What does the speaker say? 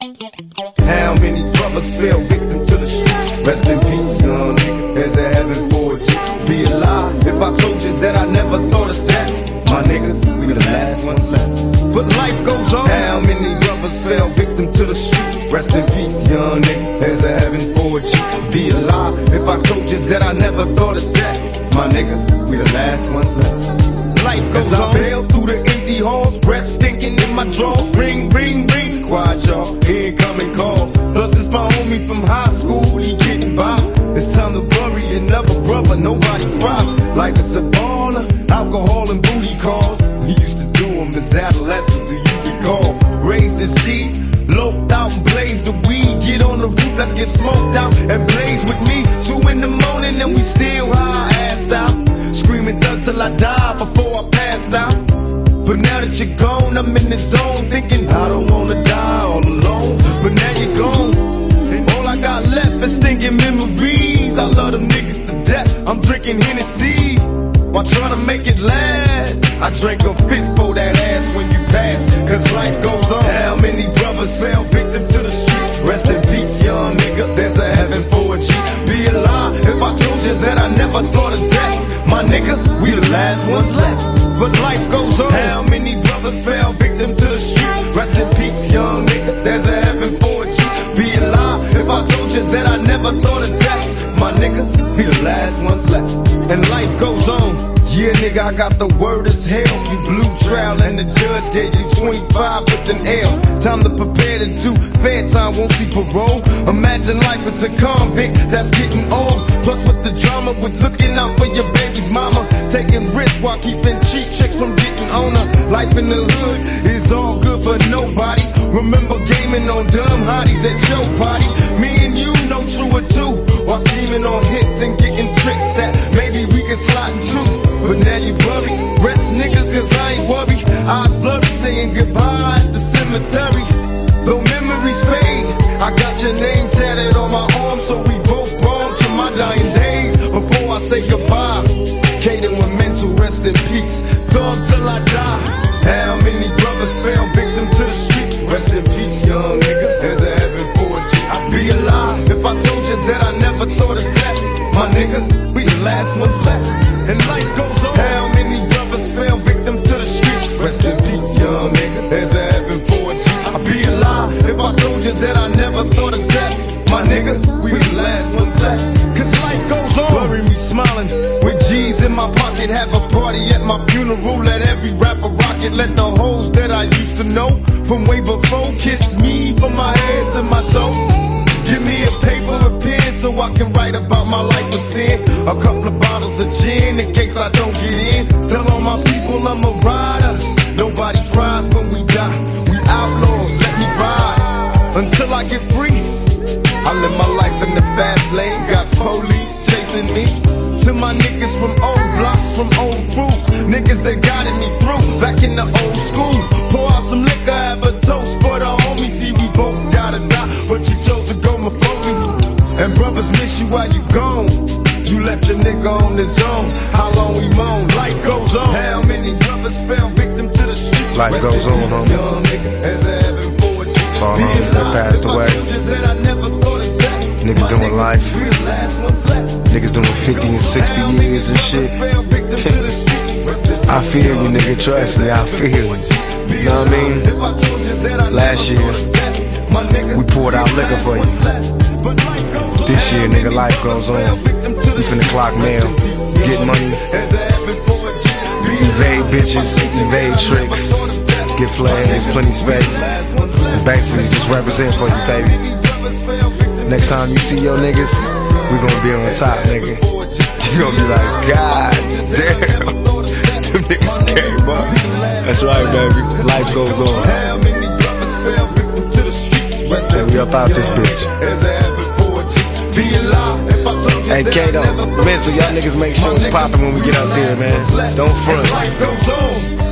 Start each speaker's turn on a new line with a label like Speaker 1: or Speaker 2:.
Speaker 1: How many brothers fell victim to the street? Rest in peace, young nigga. There's a heaven for you. Be alive if I told you that I never thought of that. My niggas, we the last ones left. But life goes on. How many brothers fell victim to the streets? Rest in peace, young nigga. There's a heaven for you. Be alive if I told you that I never thought of that. My niggas, we the last ones left. Life goes on. As I bail through the empty halls, breath stinking in my drawers. Ring, ring, ring. Quiet, y'all. He ain't coming call. Plus it's my homie from high school. He getting by. It's time to bury another brother. Nobody cry. Life is a baller. Alcohol and booty calls. We used to do them as adolescents. Do you recall? Raised as G's. Loped out and blazed the weed. Get on the roof. Let's get smoked out and blaze with me. 2 in the morning and we still high assed out. Screaming thug till I die before I passed out. But now that you're gone, I'm in the zone thinking I don't wanna die all alone. But now you're gone, and all I got left is stinking memories. I love them niggas to death. I'm drinking Hennessy while trying to make it last. I drank a fit for that ass when you pass, cause life goes on. How many brothers fell victim to the streets? Rest in peace, young nigga. There's a heaven for a G. Be alive if I told you that I never thought of death. My nigga, we the last ones left. But life goes on. How many brothers fell victim to the streets? Rest in peace, young nigga. There's a heaven for a G. Be alive if I told you that I never thought of death. My niggas, we the last ones left. And life goes on. Yeah, nigga, I got the word as hell. You blew trial and the judge gave you 25 with an L. Time to prepare to do fair time, won't see parole. Imagine life as a convict that's getting old. Plus with the drama, with looking out for your baby's mama. Taking risks while keeping cheap checks from getting on her. Life in the hood is all good for nobody. Remember gaming on dumb hotties at your party. Me and you know true or two. While scheming on hits and getting tricks that maybe we can slide into. But now you worry, rest nigga, cause I ain't worried. Eyes blurry, saying goodbye at the cemetery. Though memories fade, I got your name tatted on my arm, so we both born to my dying days. Before I say goodbye, Kaden with mental rest in peace. Thug till I die. How many brothers fell victim to the streets? Rest in peace, young nigga. There's a heaven for a G. I'd be alive if I told you that I never thought of that. My nigga, we the last ones left. And life goes on. How many brothers fell victim to the streets? Rest in peace, young nigga. There's a heaven for a G. I'd be alive if I told you that I never thought of death. My niggas, we the last ones left. Cause life goes on. Bury me smiling with G's in my pocket. Have a party at my funeral. Let every rapper rock it. Let the hoes that I used to know from way before kiss me from my head to my toe. Give me a paper and pen so I can write about my life of sin. A couple of bottles of gin in case I don't get in. Tell all my people I'm a rider. Nobody cries when we die. We outlaws, let me ride until I get free. I live my life in the fast lane. Got police chasing me. To my niggas from old blocks, from old crews. Niggas that guided me through back in the old school. Pour out some liquor, have a toast for the homies. See, we both gotta die, but you chose to go before me. And brothers miss you while you gone. You left your nigga on his own. How long we moan? Life goes on. How many brothers fell victim to the streets?
Speaker 2: Life goes on, homie. For all homies that passed away. Niggas doing life. Niggas doing 50 and 60 years and shit. I feel you, nigga. Trust me, I feel you. You know what I mean? Last year, we poured out liquor for you. This year, nigga, life goes on. We finna clock mail, get money, evade bitches, evade tricks, get flags, plenty space, and basically just represent for you, baby. Next time you see your niggas, we gonna be on top, nigga. You gonna be like, God damn, them niggas came up. That's right, baby. Life goes on. And we up out this bitch. Hey, Kato, mental, y'all niggas make sure it's poppin' when we get up there, man. Don't front.